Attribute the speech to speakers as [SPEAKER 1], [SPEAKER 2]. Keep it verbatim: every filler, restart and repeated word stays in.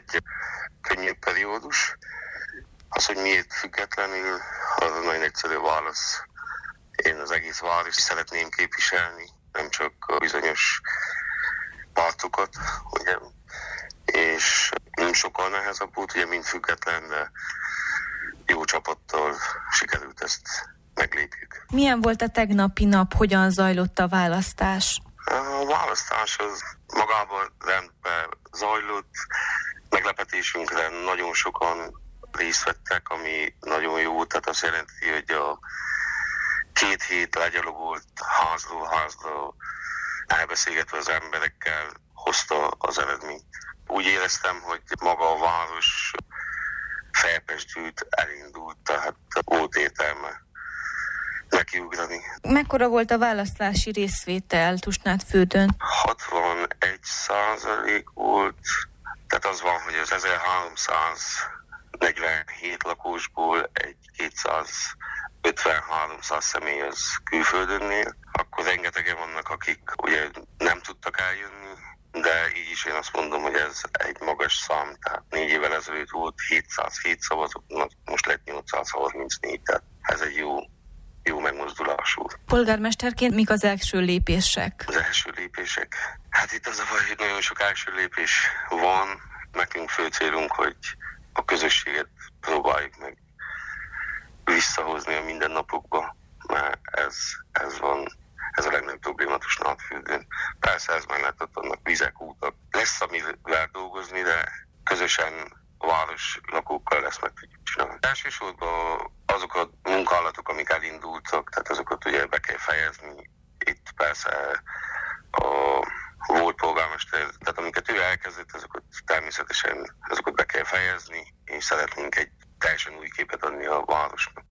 [SPEAKER 1] egy könnyű periódus. Az, hogy miért függetlenül, az a nagyon egyszerű válasz. Én az egész város szeretném képviselni, nem csak a bizonyos pártokat, ugye, és nem sokkal nehezebb volt, ugye mind független, de jó csapattal sikerült ezt meglépjük.
[SPEAKER 2] Milyen volt a tegnapi nap, hogyan zajlott a választás?
[SPEAKER 1] A választás az magában rendben zajlott, meglepetésünkre nagyon sokan részt vettek, ami nagyon jó, tehát azt jelenti, hogy a két hét legyalogolt házról házra elbeszélgetve az emberekkel hozta az eredményt. Úgy éreztem, hogy maga a város felpesdült, elindult, tehát volt értelme nekiugrani.
[SPEAKER 2] Mekkora volt a választási részvétel Tusnádfürdőn?
[SPEAKER 1] hatvanegy százalék volt, tehát az van, hogy az ezerháromszáznegyvenhét lakosból egy kétszázötven-háromszáz személy az külföldönnél, akkor rengetegen vannak, akik ugye nem tudtak eljönni, de így is én azt mondom, hogy ez egy magas szám, tehát négy évvel ezelőtt volt hétszázhét szavazó, most lett nyolcszázharmincnégy, tehát ez egy jó, jó megmozdulás volt.
[SPEAKER 2] Polgármesterként mik az első lépések?
[SPEAKER 1] Az első lépések? Hát itt az a baj, hogy nagyon sok első lépés van, nekünk fő célunk, hogy a közösséget próbáljuk meg visszahozni a mindennapokba, mert ez, ez van, ez a legnagyobb probléma Tusnádfürdőn. Persze ez mellett vannak vizek, útak. Lesz amivel dolgozni, de közösen a város lakókkal ezt meg tudjuk csinálni. Elsősorban azok a munkálatok, amik elindultak, tehát azokat ugye be kell fejezni. Itt persze a volt polgármester, tehát amiket ő elkezdett, azokat természetesen azokat be kell fejezni, és szeretnénk egy teljesen új képet adni a városnak.